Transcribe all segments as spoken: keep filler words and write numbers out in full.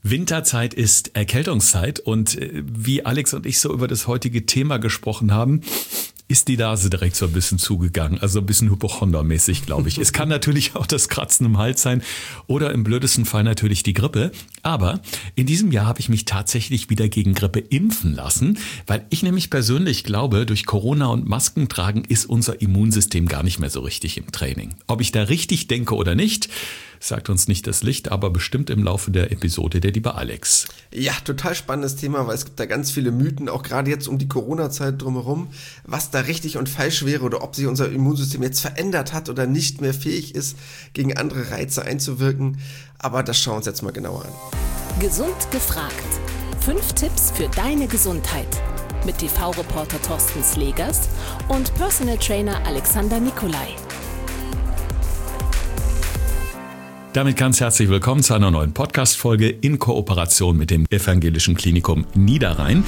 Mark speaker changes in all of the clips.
Speaker 1: Winterzeit ist Erkältungszeit und wie Alex und ich so über das heutige Thema gesprochen haben, ist die Nase direkt so ein bisschen zugegangen, also ein bisschen hypochondermäßig, glaube ich. Es kann natürlich auch das Kratzen im Hals sein oder im blödesten Fall natürlich die Grippe. Aber in diesem Jahr habe ich mich tatsächlich wieder gegen Grippe impfen lassen, weil ich nämlich persönlich glaube, durch Corona und Maskentragen ist unser Immunsystem gar nicht mehr so richtig im Training. Ob ich da richtig denke oder nicht, sagt uns nicht das Licht, aber bestimmt im Laufe der Episode der liebe Alex.
Speaker 2: Ja, total spannendes Thema, weil es gibt da ganz viele Mythen, auch gerade jetzt um die Corona-Zeit drumherum, was da richtig und falsch wäre oder ob sich unser Immunsystem jetzt verändert hat oder nicht mehr fähig ist, gegen andere Reize einzuwirken. Aber das schauen wir uns jetzt mal genauer an.
Speaker 3: Gesund gefragt. Fünf Tipps für deine Gesundheit. Mit T V-Reporter Thorsten Slegers und Personal Trainer Alexander Nikolai.
Speaker 1: Damit ganz herzlich willkommen zu einer neuen Podcast-Folge in Kooperation mit dem Evangelischen Klinikum Niederrhein.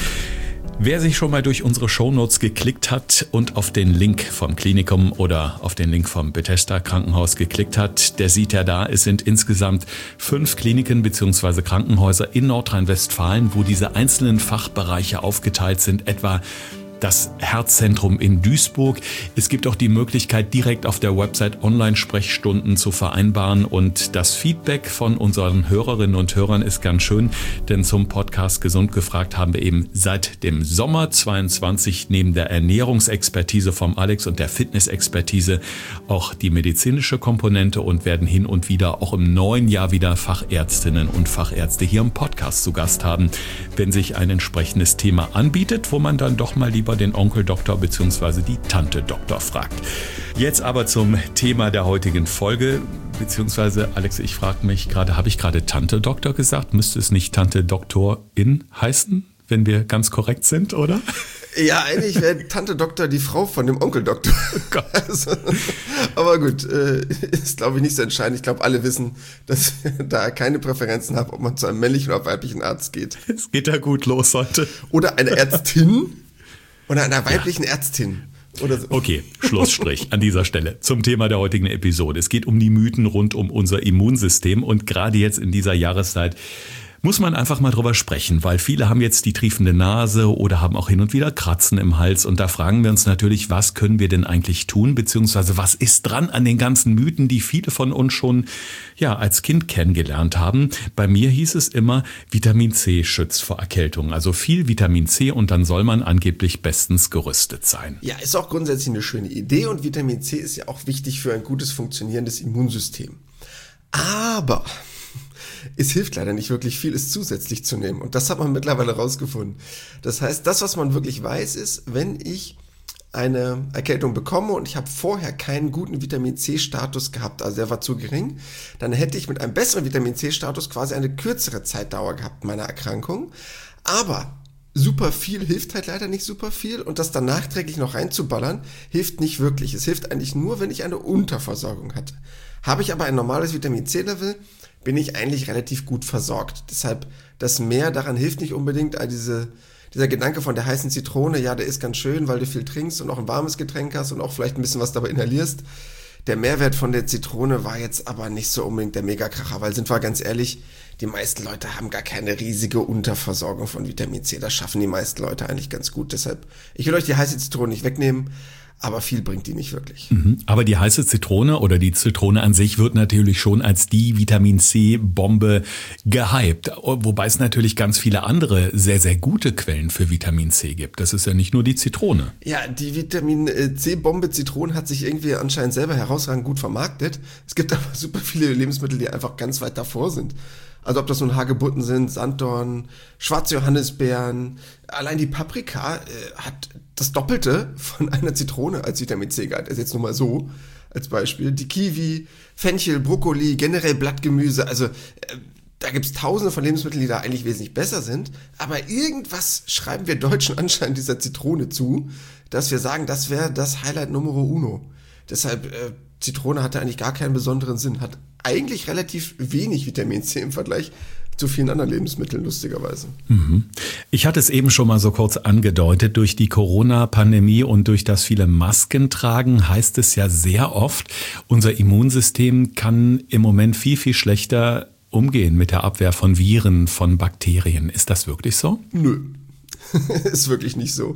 Speaker 1: Wer sich schon mal durch unsere Shownotes geklickt hat und auf den Link vom Klinikum oder auf den Link vom Bethesda Krankenhaus geklickt hat, der sieht ja da, es sind insgesamt fünf Kliniken bzw. Krankenhäuser in Nordrhein-Westfalen, wo diese einzelnen Fachbereiche aufgeteilt sind, etwa das Herzzentrum in Duisburg. Es gibt auch die Möglichkeit, direkt auf der Website Online-Sprechstunden zu vereinbaren und das Feedback von unseren Hörerinnen und Hörern ist ganz schön, denn zum Podcast Gesund gefragt haben wir eben seit dem Sommer zweiundzwanzig neben der Ernährungsexpertise vom Alex und der Fitnessexpertise auch die medizinische Komponente und werden hin und wieder auch im neuen Jahr wieder Fachärztinnen und Fachärzte hier im Podcast zu Gast haben, wenn sich ein entsprechendes Thema anbietet, wo man dann doch mal lieber den Onkel Doktor bzw. die Tante Doktor fragt. Jetzt aber zum Thema der heutigen Folge, beziehungsweise Alex, ich frage mich gerade, habe ich gerade Tante Doktor gesagt? Müsste es nicht Tante Doktorin heißen, wenn wir ganz korrekt sind, oder?
Speaker 2: Ja, eigentlich wäre Tante Doktor die Frau von dem Onkel Doktor. Oh Gott. Also, aber gut, äh, ist glaube ich nicht so entscheidend. Ich glaube, alle wissen, dass ich da keine Präferenzen habe, ob man zu einem männlichen oder weiblichen Arzt geht.
Speaker 1: Es geht ja gut los heute.
Speaker 2: Oder einer Ärztin. Oder einer weiblichen ja. Ärztin. Oder so.
Speaker 1: Okay, Schlussstrich an dieser Stelle zum Thema der heutigen Episode. Es geht um die Mythen rund um unser Immunsystem und gerade jetzt in dieser Jahreszeit muss man einfach mal drüber sprechen, weil viele haben jetzt die triefende Nase oder haben auch hin und wieder Kratzen im Hals und da fragen wir uns natürlich, was können wir denn eigentlich tun, beziehungsweise was ist dran an den ganzen Mythen, die viele von uns schon ja als Kind kennengelernt haben. Bei mir hieß es immer, Vitamin C schützt vor Erkältung, also viel Vitamin C und dann soll man angeblich bestens gerüstet sein.
Speaker 2: Ja, ist auch grundsätzlich eine schöne Idee und Vitamin C ist ja auch wichtig für ein gutes funktionierendes Immunsystem. Aber es hilft leider nicht wirklich viel, es zusätzlich zu nehmen. Und das hat man mittlerweile rausgefunden. Das heißt, das, was man wirklich weiß, ist, wenn ich eine Erkältung bekomme und ich habe vorher keinen guten Vitamin-C-Status gehabt, also der war zu gering, dann hätte ich mit einem besseren Vitamin-C-Status quasi eine kürzere Zeitdauer gehabt meiner Erkrankung. Aber super viel hilft halt leider nicht super viel und das dann nachträglich noch reinzuballern, hilft nicht wirklich. Es hilft eigentlich nur, wenn ich eine Unterversorgung hatte. Habe ich aber ein normales Vitamin-C-Level, bin ich eigentlich relativ gut versorgt. Deshalb, das Mehr daran hilft nicht unbedingt. Also diese, dieser Gedanke von der heißen Zitrone, ja, der ist ganz schön, weil du viel trinkst und auch ein warmes Getränk hast und auch vielleicht ein bisschen was dabei inhalierst. Der Mehrwert von der Zitrone war jetzt aber nicht so unbedingt der Megakracher, weil sind wir ganz ehrlich, die meisten Leute haben gar keine riesige Unterversorgung von Vitamin C. Das schaffen die meisten Leute eigentlich ganz gut. Deshalb, ich will euch die heiße Zitrone nicht wegnehmen, aber viel bringt die nicht wirklich.
Speaker 1: Mhm. Aber die heiße Zitrone oder die Zitrone an sich wird natürlich schon als die Vitamin-C-Bombe gehypt. Wobei es natürlich ganz viele andere sehr, sehr gute Quellen für Vitamin C gibt. Das ist ja nicht nur die Zitrone.
Speaker 2: Ja, die Vitamin-C-Bombe Zitrone hat sich irgendwie anscheinend selber herausragend gut vermarktet. Es gibt aber super viele Lebensmittel, die einfach ganz weit davor sind. Also ob das nun Hagebutten sind, Sanddorn, schwarze Johannisbeeren, allein die Paprika äh, hat das Doppelte von einer Zitrone als Vitamin C-Gehalt. Also jetzt nur mal so als Beispiel. Die Kiwi, Fenchel, Brokkoli, generell Blattgemüse, also äh, da gibt's tausende von Lebensmitteln, die da eigentlich wesentlich besser sind. Aber irgendwas schreiben wir Deutschen anscheinend dieser Zitrone zu, dass wir sagen, das wäre das Highlight Numero Uno. Deshalb, äh, Zitrone hatte eigentlich gar keinen besonderen Sinn, hat eigentlich relativ wenig Vitamin C im Vergleich zu vielen anderen Lebensmitteln, lustigerweise.
Speaker 1: Mhm. Ich hatte es eben schon mal so kurz angedeutet, durch die Corona-Pandemie und durch das viele Masken tragen, heißt es ja sehr oft, unser Immunsystem kann im Moment viel, viel schlechter umgehen mit der Abwehr von Viren, von Bakterien. Ist das wirklich so?
Speaker 2: Nö. Ist wirklich nicht so.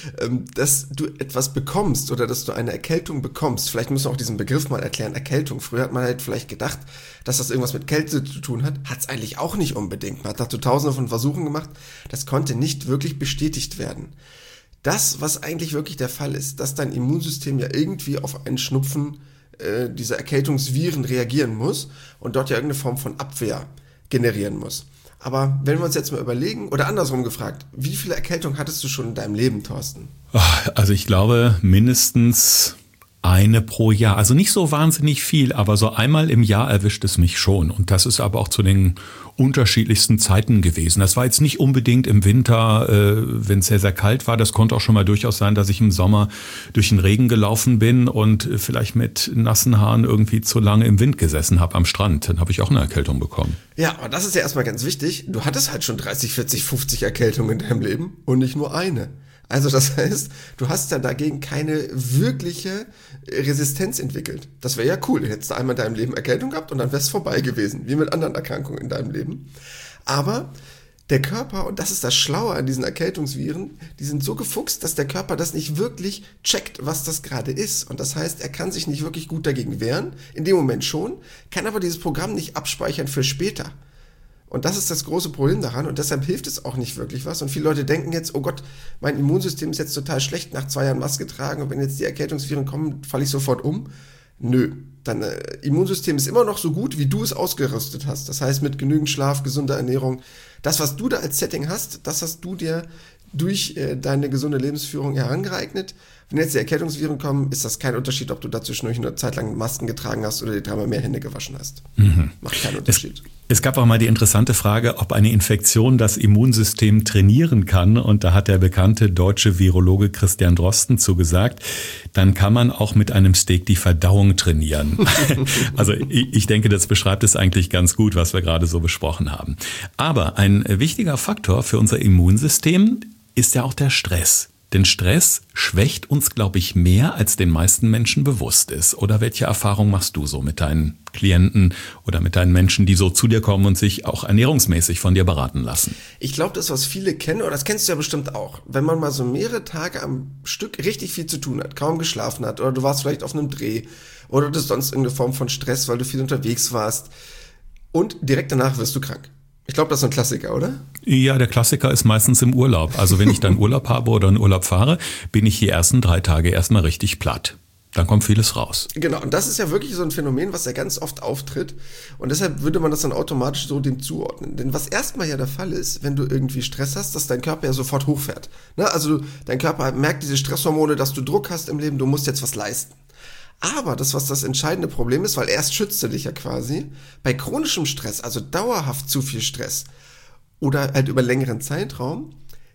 Speaker 2: Dass du etwas bekommst oder dass du eine Erkältung bekommst, vielleicht müssen wir auch diesen Begriff mal erklären, Erkältung. Früher hat man halt vielleicht gedacht, dass das irgendwas mit Kälte zu tun hat. Hat es eigentlich auch nicht unbedingt. Man hat dazu tausende von Versuchen gemacht. Das konnte nicht wirklich bestätigt werden. Das, was eigentlich wirklich der Fall ist, dass dein Immunsystem ja irgendwie auf einen Schnupfen äh, dieser Erkältungsviren reagieren muss und dort ja irgendeine Form von Abwehr generieren muss. Aber wenn wir uns jetzt mal überlegen, oder andersrum gefragt, wie viele Erkältungen hattest du schon in deinem Leben, Thorsten?
Speaker 1: Also ich glaube mindestens eine pro Jahr. Also nicht so wahnsinnig viel, aber so einmal im Jahr erwischt es mich schon. Und das ist aber auch zu den unterschiedlichsten Zeiten gewesen. Das war jetzt nicht unbedingt im Winter, äh, wenn es sehr, sehr kalt war. Das konnte auch schon mal durchaus sein, dass ich im Sommer durch den Regen gelaufen bin und vielleicht mit nassen Haaren irgendwie zu lange im Wind gesessen habe am Strand. Dann habe ich auch eine Erkältung bekommen.
Speaker 2: Ja, aber das ist ja erstmal ganz wichtig. Du hattest halt schon dreißig, vierzig, fünfzig Erkältungen in deinem Leben und nicht nur eine. Also das heißt, du hast ja dagegen keine wirkliche Resistenz entwickelt. Das wäre ja cool. Hättest du einmal in deinem Leben Erkältung gehabt und dann wäre es vorbei gewesen, wie mit anderen Erkrankungen in deinem Leben. Aber der Körper, und das ist das Schlaue an diesen Erkältungsviren, die sind so gefuchst, dass der Körper das nicht wirklich checkt, was das gerade ist. Und das heißt, er kann sich nicht wirklich gut dagegen wehren, in dem Moment schon, kann aber dieses Programm nicht abspeichern für später. Und das ist das große Problem daran und deshalb hilft es auch nicht wirklich was. Und viele Leute denken jetzt, oh Gott, mein Immunsystem ist jetzt total schlecht nach zwei Jahren Maske tragen und wenn jetzt die Erkältungsviren kommen, falle ich sofort um. Nö, dein äh, Immunsystem ist immer noch so gut, wie du es ausgerüstet hast. Das heißt mit genügend Schlaf, gesunder Ernährung. Das, was du da als Setting hast, das hast du dir durch äh, deine gesunde Lebensführung herangeeignet. Wenn jetzt die Erkältungsviren kommen, ist das kein Unterschied, ob du dazwischen eine Zeit lang Masken getragen hast oder dir dreimal mehr Hände gewaschen hast. Mhm. Macht keinen Unterschied.
Speaker 1: Es, es gab auch mal die interessante Frage, ob eine Infektion das Immunsystem trainieren kann. Und da hat der bekannte deutsche Virologe Christian Drosten zugesagt, dann kann man auch mit einem Steak die Verdauung trainieren. Also ich, ich denke, das beschreibt es eigentlich ganz gut, was wir gerade so besprochen haben. Aber ein wichtiger Faktor für unser Immunsystem ist ja auch der Stress. Denn Stress schwächt uns, glaube ich, mehr, als den meisten Menschen bewusst ist. Oder welche Erfahrung machst du so mit deinen Klienten oder mit deinen Menschen, die so zu dir kommen und sich auch ernährungsmäßig von dir beraten lassen?
Speaker 2: Ich glaube, das, was viele kennen, oder das kennst du ja bestimmt auch, wenn man mal so mehrere Tage am Stück richtig viel zu tun hat, kaum geschlafen hat, oder du warst vielleicht auf einem Dreh, oder du hast sonst irgendeine Form von Stress, weil du viel unterwegs warst, und direkt danach wirst du krank. Ich glaube, das ist ein Klassiker, oder?
Speaker 1: Ja, der Klassiker ist meistens im Urlaub. Also wenn ich dann Urlaub habe oder in Urlaub fahre, bin ich die ersten drei Tage erstmal richtig platt. Dann kommt vieles raus.
Speaker 2: Genau, und das ist ja wirklich so ein Phänomen, was ja ganz oft auftritt. Und deshalb würde man das dann automatisch so dem zuordnen. Denn was erstmal ja der Fall ist, wenn du irgendwie Stress hast, dass dein Körper ja sofort hochfährt. Ne? Also dein Körper merkt diese Stresshormone, dass du Druck hast im Leben, du musst jetzt was leisten. Aber das, was das entscheidende Problem ist, weil erst schützt er dich ja quasi, bei chronischem Stress, also dauerhaft zu viel Stress oder halt über längeren Zeitraum,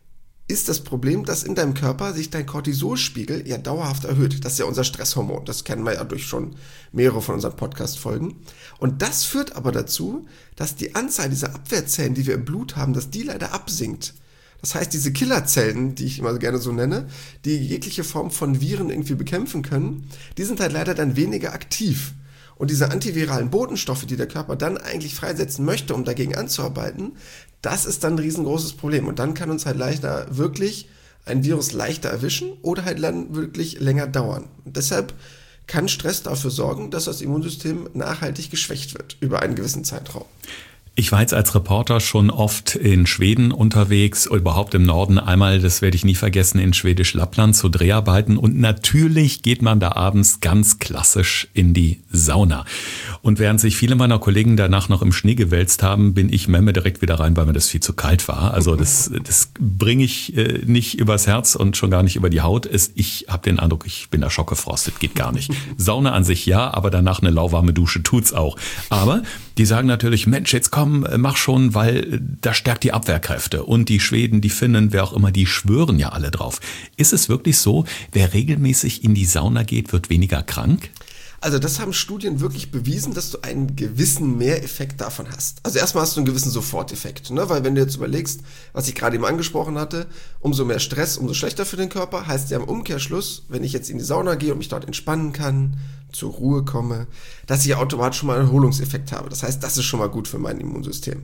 Speaker 2: ist das Problem, dass in deinem Körper sich dein Cortisolspiegel ja dauerhaft erhöht. Das ist ja unser Stresshormon, das kennen wir ja durch schon mehrere von unseren Podcast-Folgen. Und das führt aber dazu, dass die Anzahl dieser Abwehrzellen, die wir im Blut haben, dass die leider absinkt. Das heißt, diese Killerzellen, die ich immer gerne so nenne, die jegliche Form von Viren irgendwie bekämpfen können, die sind halt leider dann weniger aktiv. Und diese antiviralen Botenstoffe, die der Körper dann eigentlich freisetzen möchte, um dagegen anzuarbeiten, das ist dann ein riesengroßes Problem. Und dann kann uns halt leichter wirklich ein Virus leichter erwischen oder halt dann wirklich länger dauern. Und deshalb kann Stress dafür sorgen, dass das Immunsystem nachhaltig geschwächt wird über einen gewissen Zeitraum.
Speaker 1: Ich war jetzt als Reporter schon oft in Schweden unterwegs, überhaupt im Norden. Einmal, das werde ich nie vergessen, in Schwedisch Lappland zu Dreharbeiten. Und natürlich geht man da abends ganz klassisch in die Sauna. Und während sich viele meiner Kollegen danach noch im Schnee gewälzt haben, bin ich Memme direkt wieder rein, weil mir das viel zu kalt war. Also das, das bringe ich äh, nicht übers Herz und schon gar nicht über die Haut. Es, ich habe den Eindruck, ich bin da schockgefrostet, geht gar nicht. Sauna an sich ja, aber danach eine lauwarme Dusche tut's auch. Aber die sagen natürlich, Mensch, jetzt komm, mach schon, weil das stärkt die Abwehrkräfte. Und die Schweden, die Finnen, wer auch immer, die schwören ja alle drauf. Ist es wirklich so, wer regelmäßig in die Sauna geht, wird weniger krank?
Speaker 2: Also das haben Studien wirklich bewiesen, dass du einen gewissen Mehreffekt davon hast. Also erstmal hast du einen gewissen Soforteffekt, ne? Weil wenn du jetzt überlegst, was ich gerade eben angesprochen hatte, umso mehr Stress, umso schlechter für den Körper, heißt ja im Umkehrschluss, wenn ich jetzt in die Sauna gehe und mich dort entspannen kann, zur Ruhe komme, dass ich automatisch schon mal einen Erholungseffekt habe. Das heißt, das ist schon mal gut für mein Immunsystem.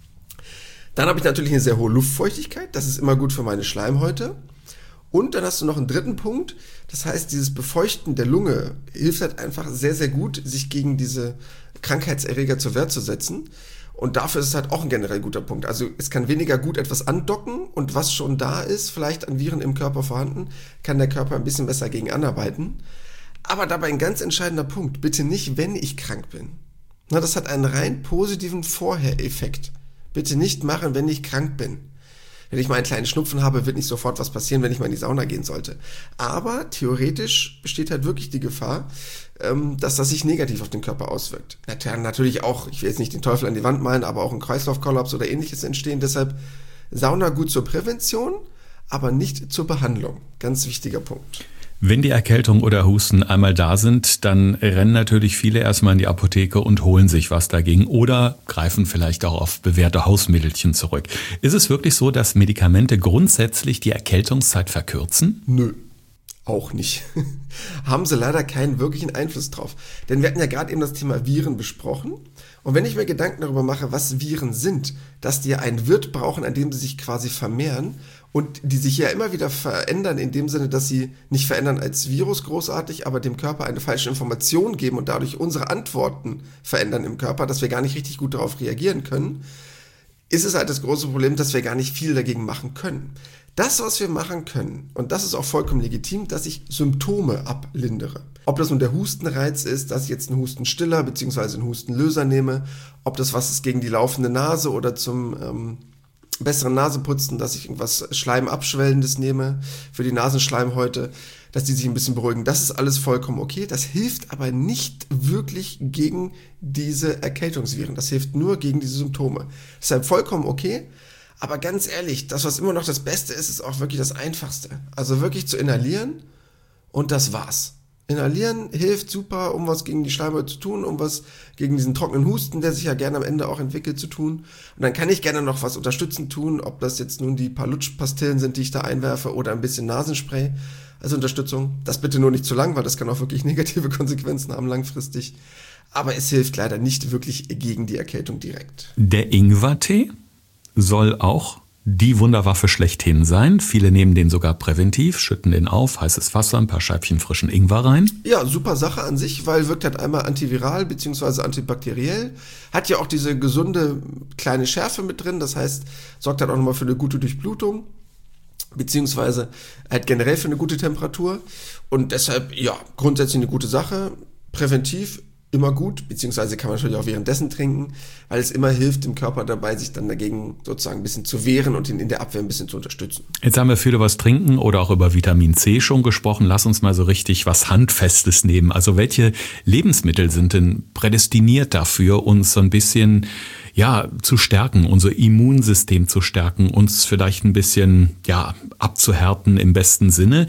Speaker 2: Dann habe ich natürlich eine sehr hohe Luftfeuchtigkeit, das ist immer gut für meine Schleimhäute. Und dann hast du noch einen dritten Punkt, das heißt, dieses Befeuchten der Lunge hilft halt einfach sehr, sehr gut, sich gegen diese Krankheitserreger zur Wehr zu setzen. Und dafür ist es halt auch ein generell guter Punkt. Also es kann weniger gut etwas andocken und was schon da ist, vielleicht an Viren im Körper vorhanden, kann der Körper ein bisschen besser gegen anarbeiten. Aber dabei ein ganz entscheidender Punkt, bitte nicht, wenn ich krank bin. Na, das hat einen rein positiven Vorher-Effekt. Bitte nicht machen, wenn ich krank bin. Wenn ich mal einen kleinen Schnupfen habe, wird nicht sofort was passieren, wenn ich mal in die Sauna gehen sollte. Aber theoretisch besteht halt wirklich die Gefahr, dass das sich negativ auf den Körper auswirkt. Natürlich auch, ich will jetzt nicht den Teufel an die Wand malen, aber auch ein Kreislaufkollaps oder ähnliches entstehen. Deshalb Sauna gut zur Prävention, aber nicht zur Behandlung. Ganz wichtiger Punkt.
Speaker 1: Wenn die Erkältung oder Husten einmal da sind, dann rennen natürlich viele erstmal in die Apotheke und holen sich was dagegen oder greifen vielleicht auch auf bewährte Hausmittelchen zurück. Ist es wirklich so, dass Medikamente grundsätzlich die Erkältungszeit verkürzen?
Speaker 2: Nö, auch nicht. Haben sie leider keinen wirklichen Einfluss drauf. Denn wir hatten ja gerade eben das Thema Viren besprochen. Und wenn ich mir Gedanken darüber mache, was Viren sind, dass die ja einen Wirt brauchen, an dem sie sich quasi vermehren und die sich ja immer wieder verändern, in dem Sinne, dass sie nicht verändern als Virus großartig, aber dem Körper eine falsche Information geben und dadurch unsere Antworten verändern im Körper, dass wir gar nicht richtig gut darauf reagieren können, ist es halt das große Problem, dass wir gar nicht viel dagegen machen können. Das, was wir machen können, und das ist auch vollkommen legitim, dass ich Symptome ablindere. Ob das nun der Hustenreiz ist, dass ich jetzt einen Hustenstiller bzw. einen Hustenlöser nehme, ob das was ist gegen die laufende Nase oder zum ähm, besseren Naseputzen, dass ich irgendwas Schleimabschwellendes nehme für die Nasenschleimhäute, dass die sich ein bisschen beruhigen. Das ist alles vollkommen okay. Das hilft aber nicht wirklich gegen diese Erkältungsviren. Das hilft nur gegen diese Symptome. Deshalb vollkommen okay. Aber ganz ehrlich, das, was immer noch das Beste ist, ist auch wirklich das Einfachste. Also wirklich zu inhalieren und das war's. Inhalieren hilft super, um was gegen die Schleimhäute zu tun, um was gegen diesen trockenen Husten, der sich ja gerne am Ende auch entwickelt, zu tun. Und dann kann ich gerne noch was unterstützend tun, ob das jetzt nun die paar Lutschpastillen sind, die ich da einwerfe, oder ein bisschen Nasenspray als Unterstützung. Das bitte nur nicht zu lang, weil das kann auch wirklich negative Konsequenzen haben langfristig. Aber es hilft leider nicht wirklich gegen die Erkältung direkt.
Speaker 1: Der Ingwertee soll auch die Wunderwaffe schlechthin sein. Viele nehmen den sogar präventiv, schütten den auf, heißes Wasser, ein paar Scheibchen frischen Ingwer rein.
Speaker 2: Ja, super Sache an sich, weil wirkt halt einmal antiviral bzw. antibakteriell. Hat ja auch diese gesunde kleine Schärfe mit drin, das heißt, sorgt halt auch nochmal für eine gute Durchblutung, beziehungsweise halt generell für eine gute Temperatur. Und deshalb, ja, grundsätzlich eine gute Sache. Präventiv immer gut, beziehungsweise kann man natürlich auch währenddessen trinken, weil es immer hilft dem Körper dabei, sich dann dagegen sozusagen ein bisschen zu wehren und ihn in der Abwehr ein bisschen zu unterstützen.
Speaker 1: Jetzt haben wir viel über das Trinken oder auch über Vitamin C schon gesprochen. Lass uns mal so richtig was Handfestes nehmen. Also welche Lebensmittel sind denn prädestiniert dafür, uns so ein bisschen ja zu stärken, unser Immunsystem zu stärken, uns vielleicht ein bisschen ja abzuhärten im besten Sinne?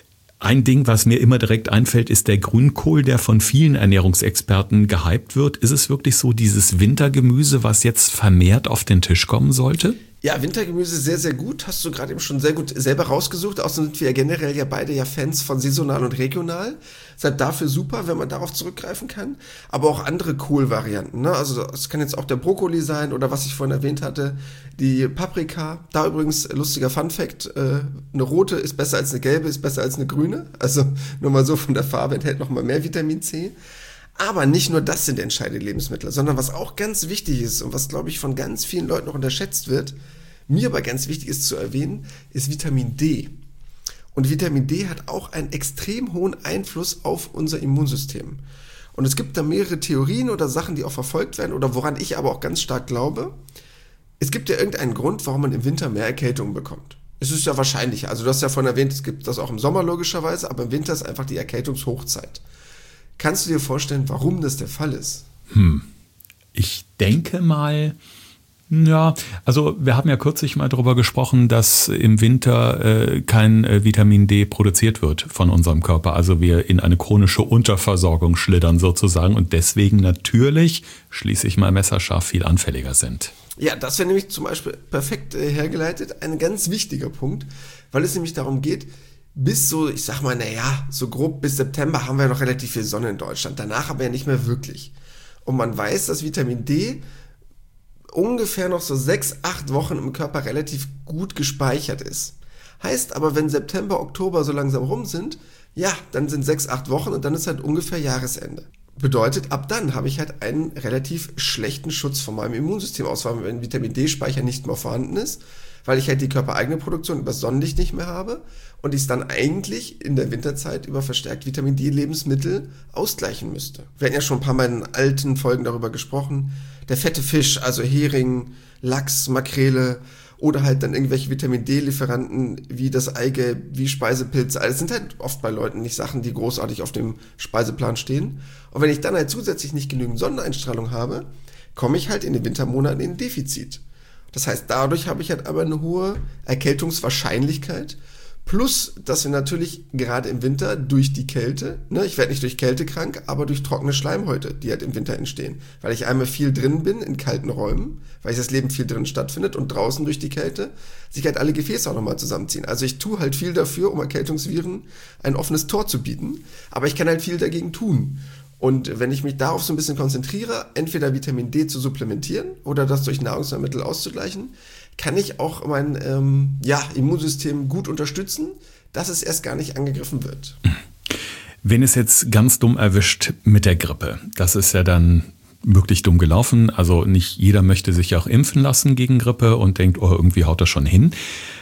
Speaker 1: Ein Ding, was mir immer direkt einfällt, ist der Grünkohl, der von vielen Ernährungsexperten gehypt wird. Ist es wirklich so dieses Wintergemüse, was jetzt vermehrt auf den Tisch kommen sollte?
Speaker 2: Ja, Wintergemüse sehr, sehr gut. Hast du gerade eben schon sehr gut selber rausgesucht. Außerdem sind wir ja generell ja beide ja Fans von saisonal und regional. Deshalb dafür super, wenn man darauf zurückgreifen kann. Aber auch andere Kohlvarianten, ne? Also das kann jetzt auch der Brokkoli sein oder was ich vorhin erwähnt hatte, die Paprika. Da übrigens, lustiger Funfact, äh, eine rote ist besser als eine gelbe, ist besser als eine grüne. Also nur mal so von der Farbe, enthält noch mal mehr Vitamin C. Aber nicht nur das sind entscheidende Lebensmittel, sondern was auch ganz wichtig ist und was, glaube ich, von ganz vielen Leuten noch unterschätzt wird, mir aber ganz wichtig ist zu erwähnen, ist Vitamin D. Und Vitamin D hat auch einen extrem hohen Einfluss auf unser Immunsystem. Und es gibt da mehrere Theorien oder Sachen, die auch verfolgt werden oder woran ich aber auch ganz stark glaube. Es gibt ja irgendeinen Grund, warum man im Winter mehr Erkältungen bekommt. Es ist ja wahrscheinlich, also du hast ja vorhin erwähnt, es gibt das auch im Sommer logischerweise, aber im Winter ist einfach die Erkältungshochzeit. Kannst du dir vorstellen, warum das der Fall ist?
Speaker 1: Hm. Ich denke mal, Ja, also wir haben ja kürzlich mal darüber gesprochen, dass im Winter äh, kein äh, Vitamin D produziert wird von unserem Körper. Also wir in eine chronische Unterversorgung schlittern sozusagen und deswegen natürlich, schließe ich mal messerscharf, viel anfälliger sind.
Speaker 2: Ja, das wäre nämlich zum Beispiel perfekt äh, hergeleitet, ein ganz wichtiger Punkt, weil es nämlich darum geht, bis so, ich sag mal, naja, so grob bis September haben wir noch relativ viel Sonne in Deutschland. Danach aber ja nicht mehr wirklich. Und man weiß, dass Vitamin D ungefähr noch so sechs, acht Wochen im Körper relativ gut gespeichert ist. Heißt aber, wenn September, Oktober so langsam rum sind, ja, dann sind sechs, acht Wochen und dann ist halt ungefähr Jahresende. Bedeutet, ab dann habe ich halt einen relativ schlechten Schutz von meinem Immunsystem aus, weil mein Vitamin D-Speicher nicht mehr vorhanden ist, weil ich halt die körpereigene Produktion über Sonnenlicht nicht mehr habe und ich es dann eigentlich in der Winterzeit über verstärkt Vitamin D-Lebensmittel ausgleichen müsste. Wir hatten ja schon ein paar Mal in alten Folgen darüber gesprochen. Der fette Fisch, also Hering, Lachs, Makrele oder halt dann irgendwelche Vitamin D-Lieferanten wie das Eigelb, wie Speisepilze. Also das sind halt oft bei Leuten nicht Sachen, die großartig auf dem Speiseplan stehen. Und wenn ich dann halt zusätzlich nicht genügend Sonneneinstrahlung habe, komme ich halt in den Wintermonaten in ein Defizit. Das heißt, dadurch habe ich halt aber eine hohe Erkältungswahrscheinlichkeit. Plus, dass wir natürlich gerade im Winter durch die Kälte, ne, ich werde nicht durch Kälte krank, aber durch trockene Schleimhäute, die halt im Winter entstehen. Weil ich einmal viel drin bin in kalten Räumen, weil das Leben viel drin stattfindet und draußen durch die Kälte sich halt alle Gefäße auch nochmal zusammenziehen. Also ich tue halt viel dafür, um Erkältungsviren ein offenes Tor zu bieten, aber ich kann halt viel dagegen tun. Und wenn ich mich darauf so ein bisschen konzentriere, entweder Vitamin D zu supplementieren oder das durch Nahrungsmittel auszugleichen, kann ich auch mein ähm, ja, Immunsystem gut unterstützen, dass es erst gar nicht angegriffen wird.
Speaker 1: Wenn es jetzt ganz dumm erwischt mit der Grippe, das ist ja dann wirklich dumm gelaufen. Also nicht jeder möchte sich ja auch impfen lassen gegen Grippe und denkt, oh, irgendwie haut das schon hin.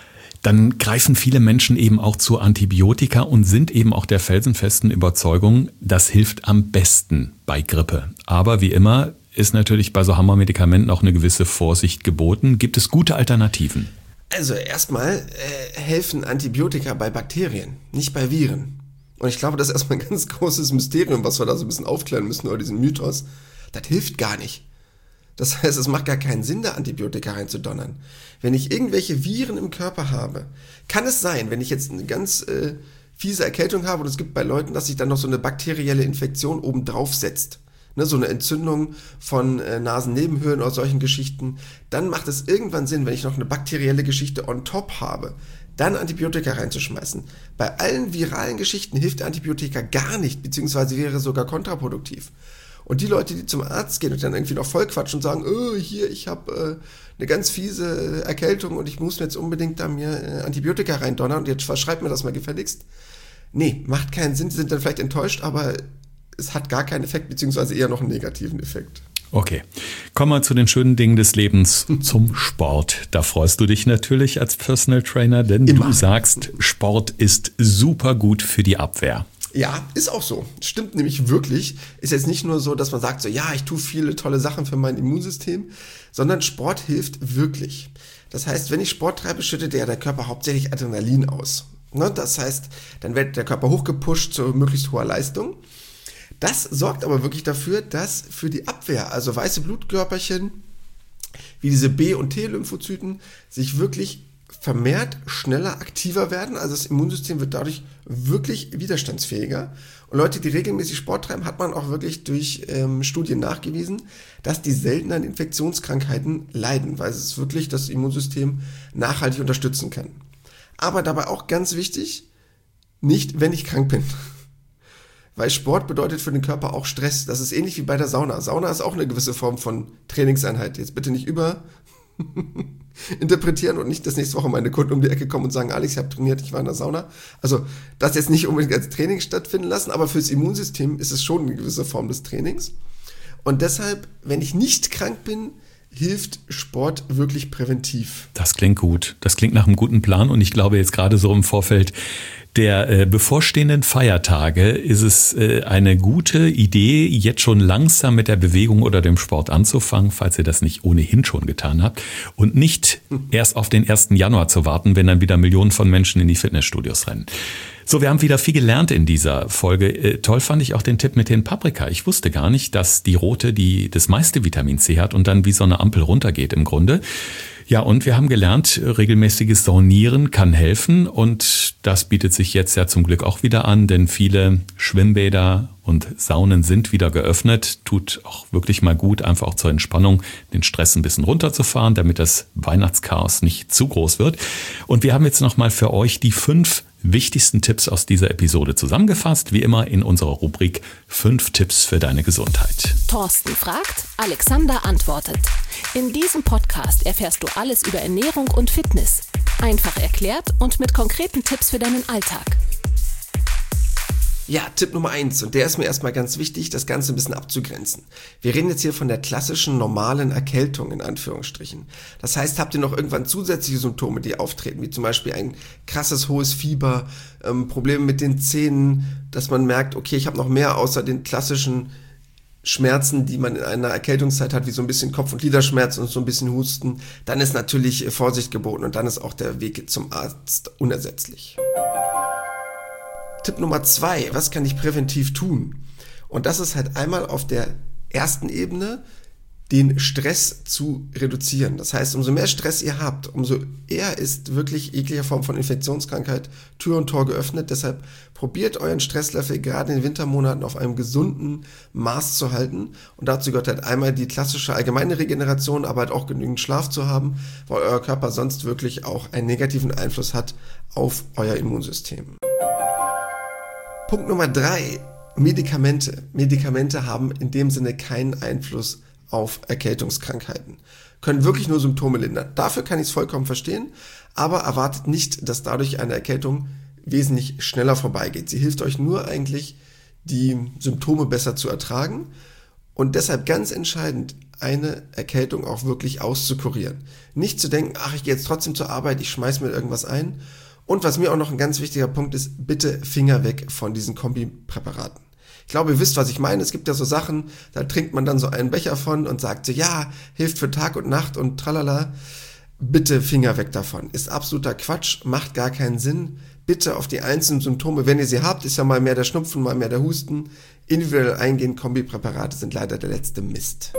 Speaker 1: Dann greifen viele Menschen eben auch zu Antibiotika und sind eben auch der felsenfesten Überzeugung, das hilft am besten bei Grippe. Aber wie immer ist natürlich bei so Hammermedikamenten auch eine gewisse Vorsicht geboten. Gibt es gute Alternativen?
Speaker 2: Also erstmal äh, helfen Antibiotika bei Bakterien, nicht bei Viren. Und ich glaube, das ist erstmal ein ganz großes Mysterium, was wir da so ein bisschen aufklären müssen, oder diesen Mythos. Das hilft gar nicht. Das heißt, es macht gar keinen Sinn, da Antibiotika reinzudonnern. Wenn ich irgendwelche Viren im Körper habe, kann es sein, wenn ich jetzt eine ganz äh, fiese Erkältung habe und es gibt bei Leuten, dass sich dann noch so eine bakterielle Infektion oben drauf setzt, ne, so eine Entzündung von äh, Nasennebenhöhlen oder solchen Geschichten, dann macht es irgendwann Sinn, wenn ich noch eine bakterielle Geschichte on top habe, dann Antibiotika reinzuschmeißen. Bei allen viralen Geschichten hilft Antibiotika gar nicht, beziehungsweise wäre sogar kontraproduktiv. Und die Leute, die zum Arzt gehen und dann irgendwie noch vollquatschen und sagen, oh, hier, ich habe äh, eine ganz fiese Erkältung und ich muss mir jetzt unbedingt da mir äh, Antibiotika reindonnern und jetzt verschreibt mir das mal gefälligst. Nee, macht keinen Sinn, die sind dann vielleicht enttäuscht, aber es hat gar keinen Effekt, beziehungsweise eher noch einen negativen Effekt.
Speaker 1: Okay, kommen wir zu den schönen Dingen des Lebens, zum Sport. Da freust du dich natürlich als Personal Trainer, denn Immer. Du sagst, Sport ist super gut für die Abwehr.
Speaker 2: Ja, ist auch so. Stimmt nämlich wirklich. Ist jetzt nicht nur so, dass man sagt so, ja, ich tue viele tolle Sachen für mein Immunsystem, sondern Sport hilft wirklich. Das heißt, wenn ich Sport treibe, schüttet ja der Körper hauptsächlich Adrenalin aus. Ne? Das heißt, dann wird der Körper hochgepusht zu möglichst hoher Leistung. Das sorgt aber wirklich dafür, dass für die Abwehr, also weiße Blutkörperchen, wie diese B- und T-Lymphozyten, sich wirklich vermehrt schneller aktiver werden. Also das Immunsystem wird dadurch wirklich widerstandsfähiger. Und Leute, die regelmäßig Sport treiben, hat man auch wirklich durch ähm, Studien nachgewiesen, dass die selten an Infektionskrankheiten leiden, weil es wirklich das Immunsystem nachhaltig unterstützen kann. Aber dabei auch ganz wichtig, nicht, wenn ich krank bin. Weil Sport bedeutet für den Körper auch Stress. Das ist ähnlich wie bei der Sauna. Sauna ist auch eine gewisse Form von Trainingseinheit. Jetzt bitte nicht über interpretieren und nicht, dass nächste Woche meine Kunden um die Ecke kommen und sagen, Alex, ich habe trainiert, ich war in der Sauna. Also das jetzt nicht unbedingt als Training stattfinden lassen, aber fürs Immunsystem ist es schon eine gewisse Form des Trainings. Und deshalb, wenn ich nicht krank bin, hilft Sport wirklich präventiv.
Speaker 1: Das klingt gut. Das klingt nach einem guten Plan und ich glaube jetzt gerade so im Vorfeld der äh, bevorstehenden Feiertage ist es äh, eine gute Idee, jetzt schon langsam mit der Bewegung oder dem Sport anzufangen, falls ihr das nicht ohnehin schon getan habt und nicht erst auf den ersten Januar zu warten, wenn dann wieder Millionen von Menschen in die Fitnessstudios rennen. So, wir haben wieder viel gelernt in dieser Folge. Äh, toll fand ich auch den Tipp mit den Paprika. Ich wusste gar nicht, dass die rote die das meiste Vitamin C hat und dann wie so eine Ampel runtergeht im Grunde. Ja, und wir haben gelernt, regelmäßiges Saunieren kann helfen und das bietet sich jetzt ja zum Glück auch wieder an, denn viele Schwimmbäder und Saunen sind wieder geöffnet. Tut auch wirklich mal gut, einfach auch zur Entspannung den Stress ein bisschen runterzufahren, damit das Weihnachtschaos nicht zu groß wird. Und wir haben jetzt nochmal für euch die fünf wichtigsten Tipps aus dieser Episode zusammengefasst, wie immer in unserer Rubrik fünf Tipps für deine Gesundheit.
Speaker 3: Thorsten fragt, Alexander antwortet. In diesem Podcast erfährst du alles über Ernährung und Fitness. Einfach erklärt und mit konkreten Tipps für deinen Alltag.
Speaker 2: Ja, Tipp Nummer eins, und der ist mir erstmal ganz wichtig, das Ganze ein bisschen abzugrenzen. Wir reden jetzt hier von der klassischen normalen Erkältung in Anführungsstrichen. Das heißt, habt ihr noch irgendwann zusätzliche Symptome, die auftreten, wie zum Beispiel ein krasses hohes Fieber, ähm, Probleme mit den Zähnen, dass man merkt, okay, ich habe noch mehr außer den klassischen Schmerzen, die man in einer Erkältungszeit hat, wie so ein bisschen Kopf- und Gliederschmerzen und so ein bisschen Husten, dann ist natürlich Vorsicht geboten und dann ist auch der Weg zum Arzt unersetzlich. Tipp Nummer zwei, was kann ich präventiv tun? Und das ist halt einmal auf der ersten Ebene, den Stress zu reduzieren. Das heißt, umso mehr Stress ihr habt, umso eher ist wirklich jegliche Form von Infektionskrankheit Tür und Tor geöffnet. Deshalb probiert euren Stresslevel gerade in den Wintermonaten auf einem gesunden Maß zu halten. Und dazu gehört halt einmal die klassische allgemeine Regeneration, aber halt auch genügend Schlaf zu haben, weil euer Körper sonst wirklich auch einen negativen Einfluss hat auf euer Immunsystem. Punkt Nummer drei, Medikamente. Medikamente haben in dem Sinne keinen Einfluss auf Erkältungskrankheiten. Können wirklich nur Symptome lindern. Dafür kann ich es vollkommen verstehen, aber erwartet nicht, dass dadurch eine Erkältung wesentlich schneller vorbeigeht. Sie hilft euch nur eigentlich, die Symptome besser zu ertragen und deshalb ganz entscheidend, eine Erkältung auch wirklich auszukurieren. Nicht zu denken, ach, ich gehe jetzt trotzdem zur Arbeit, ich schmeiß mir irgendwas ein. Und was mir auch noch ein ganz wichtiger Punkt ist, bitte Finger weg von diesen Kombipräparaten. Ich glaube, ihr wisst, was ich meine. Es gibt ja so Sachen, da trinkt man dann so einen Becher von und sagt so, ja, hilft für Tag und Nacht und tralala. Bitte Finger weg davon. Ist absoluter Quatsch, macht gar keinen Sinn. Bitte auf die einzelnen Symptome, wenn ihr sie habt, ist ja mal mehr der Schnupfen, mal mehr der Husten. Individuell eingehen, Kombipräparate sind leider der letzte Mist.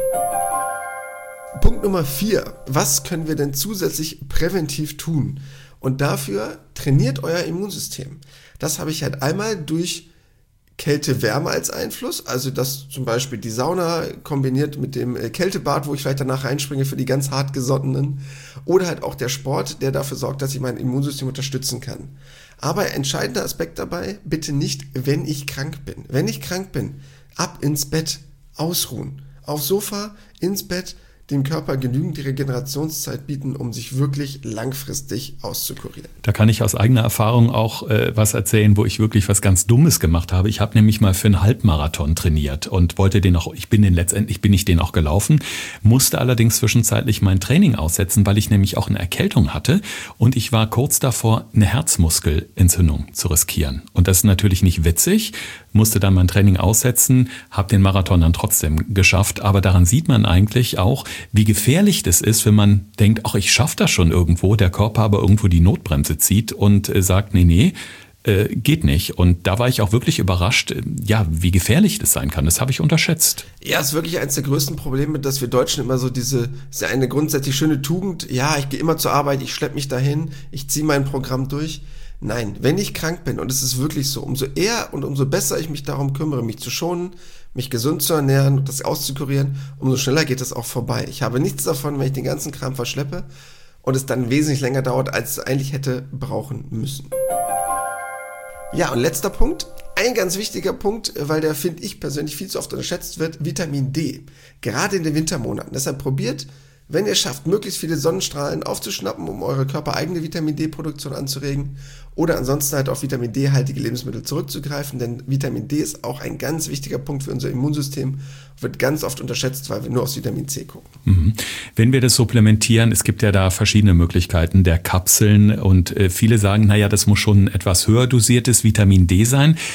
Speaker 2: Punkt Nummer vier. Was können wir denn zusätzlich präventiv tun? Und dafür trainiert euer Immunsystem. Das habe ich halt einmal durch Kälte-Wärme als Einfluss, also dass zum Beispiel die Sauna kombiniert mit dem Kältebad, wo ich vielleicht danach reinspringe für die ganz hartgesottenen, oder halt auch der Sport, der dafür sorgt, dass ich mein Immunsystem unterstützen kann. Aber entscheidender Aspekt dabei, bitte nicht, wenn ich krank bin. Wenn ich krank bin, ab ins Bett, ausruhen, aufs Sofa, ins Bett, dem Körper genügend Regenerationszeit bieten, um sich wirklich langfristig auszukurieren.
Speaker 1: Da kann ich aus eigener Erfahrung auch äh, was erzählen, wo ich wirklich was ganz Dummes gemacht habe. Ich habe nämlich mal für einen Halbmarathon trainiert und wollte den auch, ich bin den letztendlich bin ich den auch gelaufen, musste allerdings zwischenzeitlich mein Training aussetzen, weil ich nämlich auch eine Erkältung hatte und ich war kurz davor, eine Herzmuskelentzündung zu riskieren. Und das ist natürlich nicht witzig, musste dann mein Training aussetzen, habe den Marathon dann trotzdem geschafft, aber daran sieht man eigentlich auch, wie gefährlich das ist, wenn man denkt, ach, ich schaffe das schon irgendwo, der Körper aber irgendwo die Notbremse zieht und äh, sagt, nee, nee, äh, geht nicht. Und da war ich auch wirklich überrascht, äh, ja, wie gefährlich das sein kann. Das habe ich unterschätzt.
Speaker 2: Ja, ist wirklich eines der größten Probleme, dass wir Deutschen immer so diese, ist ja eine grundsätzlich schöne Tugend, ja, ich gehe immer zur Arbeit, ich schleppe mich dahin, ich ziehe mein Programm durch. Nein, wenn ich krank bin, und es ist wirklich so, umso eher und umso besser ich mich darum kümmere, mich zu schonen, mich gesund zu ernähren und das auszukurieren, umso schneller geht es auch vorbei. Ich habe nichts davon, wenn ich den ganzen Kram verschleppe und es dann wesentlich länger dauert, als es eigentlich hätte brauchen müssen. Ja, und letzter Punkt, ein ganz wichtiger Punkt, weil der, finde ich persönlich, viel zu oft unterschätzt wird, Vitamin D. Gerade in den Wintermonaten. Deshalb probiert, wenn ihr schafft, möglichst viele Sonnenstrahlen aufzuschnappen, um eure körpereigene Vitamin D-Produktion anzuregen oder ansonsten halt auf Vitamin D-haltige Lebensmittel zurückzugreifen, denn Vitamin D ist auch ein ganz wichtiger Punkt für unser Immunsystem, wird ganz oft unterschätzt, weil wir nur aufs Vitamin C gucken.
Speaker 1: Mhm. Wenn wir das supplementieren, es gibt ja da verschiedene Möglichkeiten der Kapseln und äh, viele sagen, naja, das muss schon etwas höher dosiertes Vitamin D sein.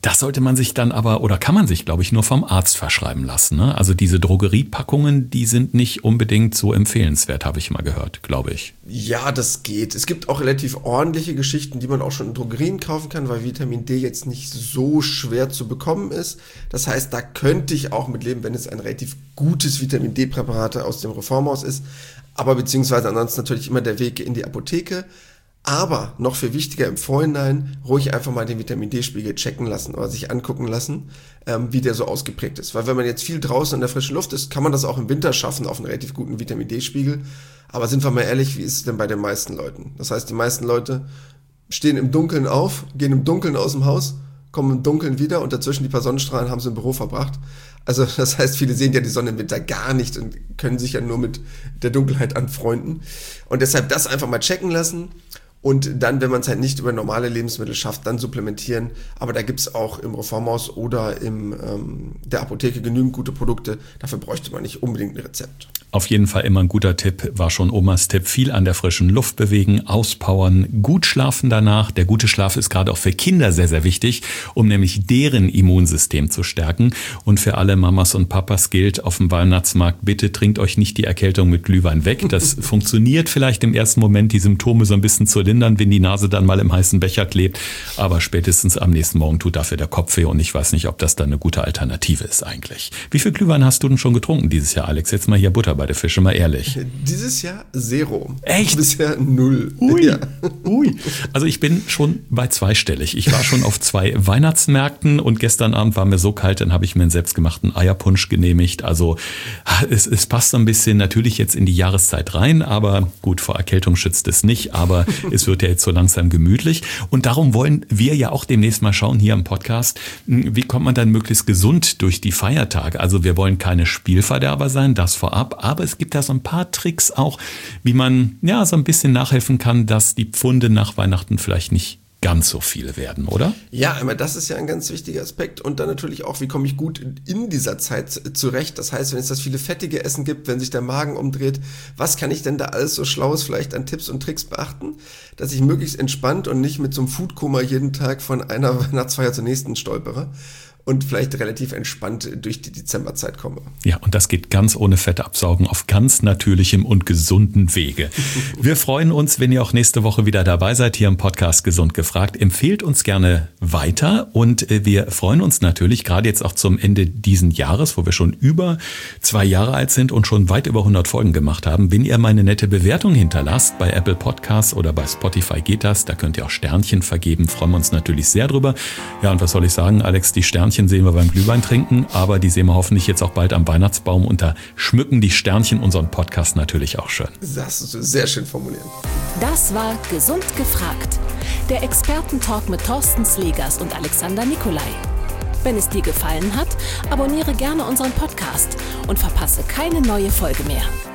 Speaker 1: Das sollte man sich dann aber, oder kann man sich, glaube ich, nur vom Arzt verschreiben lassen. Ne? Also diese Drogeriepackungen, die sind nicht unbedingt so empfehlenswert, habe ich mal gehört, glaube ich.
Speaker 2: Ja, das geht. Es gibt auch relativ ordentliche Geschichten, die man auch schon in Drogerien kaufen kann, weil Vitamin D jetzt nicht so schwer zu bekommen ist. Das heißt, da könnte ich auch mit leben, wenn es ein relativ gutes Vitamin D-Präparat aus dem Reformhaus ist. Aber beziehungsweise ansonsten natürlich immer der Weg in die Apotheke. Aber noch viel wichtiger im Vorhinein, ruhig einfach mal den Vitamin D-Spiegel checken lassen oder sich angucken lassen, ähm, wie der so ausgeprägt ist. Weil wenn man jetzt viel draußen in der frischen Luft ist, kann man das auch im Winter schaffen auf einen relativ guten Vitamin D-Spiegel. Aber sind wir mal ehrlich, wie ist es denn bei den meisten Leuten? Das heißt, die meisten Leute stehen im Dunkeln auf, gehen im Dunkeln aus dem Haus, kommen im Dunkeln wieder und dazwischen die paar Sonnenstrahlen haben sie im Büro verbracht. Also das heißt, viele sehen ja die Sonne im Winter gar nicht und können sich ja nur mit der Dunkelheit anfreunden. Und deshalb das einfach mal checken lassen. Und dann, wenn man es halt nicht über normale Lebensmittel schafft, dann supplementieren. Aber da gibt's auch im Reformhaus oder in ähm, der Apotheke genügend gute Produkte. Dafür bräuchte man nicht unbedingt ein Rezept.
Speaker 1: Auf jeden Fall immer ein guter Tipp, war schon Omas Tipp. Viel an der frischen Luft bewegen, auspowern, gut schlafen danach. Der gute Schlaf ist gerade auch für Kinder sehr, sehr wichtig, um nämlich deren Immunsystem zu stärken. Und für alle Mamas und Papas gilt auf dem Weihnachtsmarkt, bitte trinkt euch nicht die Erkältung mit Glühwein weg. Das funktioniert vielleicht im ersten Moment, die Symptome so ein bisschen zu lindern, wenn die Nase dann mal im heißen Becher klebt. Aber spätestens am nächsten Morgen tut dafür der Kopf weh und ich weiß nicht, ob das dann eine gute Alternative ist eigentlich. Wie viel Glühwein hast du denn schon getrunken dieses Jahr, Alex? Jetzt mal hier Butter bei der Fische, mal ehrlich.
Speaker 2: Dieses Jahr Zero.
Speaker 1: Echt?
Speaker 2: Bisher null.
Speaker 1: Ui,
Speaker 2: ja.
Speaker 1: ui. Also ich bin schon bei zweistellig. Ich war schon auf zwei Weihnachtsmärkten und gestern Abend war mir so kalt, dann habe ich mir einen selbstgemachten Eierpunsch genehmigt. Also es, es passt ein bisschen natürlich jetzt in die Jahreszeit rein, aber gut, vor Erkältung schützt es nicht, aber es wird ja jetzt so langsam gemütlich. Und darum wollen wir ja auch demnächst mal schauen hier im Podcast, wie kommt man dann möglichst gesund durch die Feiertage? Also wir wollen keine Spielverderber sein, das vorab, aber es gibt da so ein paar Tricks auch, wie man ja so ein bisschen nachhelfen kann, dass die Pfunde nach Weihnachten vielleicht nicht ganz so viele werden, oder?
Speaker 2: Ja, einmal das ist ja ein ganz wichtiger Aspekt und dann natürlich auch, wie komme ich gut in dieser Zeit zurecht? Das heißt, wenn es das viele fettige Essen gibt, wenn sich der Magen umdreht, was kann ich denn da alles so Schlaues vielleicht an Tipps und Tricks beachten, dass ich möglichst entspannt und nicht mit so einem Foodkoma jeden Tag von einer Weihnachtsfeier zur nächsten stolpere und vielleicht relativ entspannt durch die Dezemberzeit komme.
Speaker 1: Ja, und das geht ganz ohne Fettabsaugen auf ganz natürlichem und gesunden Wege. Wir freuen uns, wenn ihr auch nächste Woche wieder dabei seid hier im Podcast Gesund gefragt. Empfehlt uns gerne weiter und wir freuen uns natürlich gerade jetzt auch zum Ende diesen Jahres, wo wir schon über zwei Jahre alt sind und schon weit über hundert Folgen gemacht haben, wenn ihr mal eine nette Bewertung hinterlasst bei Apple Podcasts oder bei Spotify geht das, da könnt ihr auch Sternchen vergeben, freuen wir uns natürlich sehr drüber. Ja, und was soll ich sagen, Alex, die Sternchen sehen wir beim Glühwein trinken, aber die sehen wir hoffentlich jetzt auch bald am Weihnachtsbaum und da schmücken die Sternchen unseren Podcast natürlich auch schön.
Speaker 2: Das ist sehr schön formuliert.
Speaker 3: Das war Gesund gefragt, der Expertentalk mit Thorsten Slegers und Alexander Nikolai. Wenn es dir gefallen hat, abonniere gerne unseren Podcast und verpasse keine neue Folge mehr.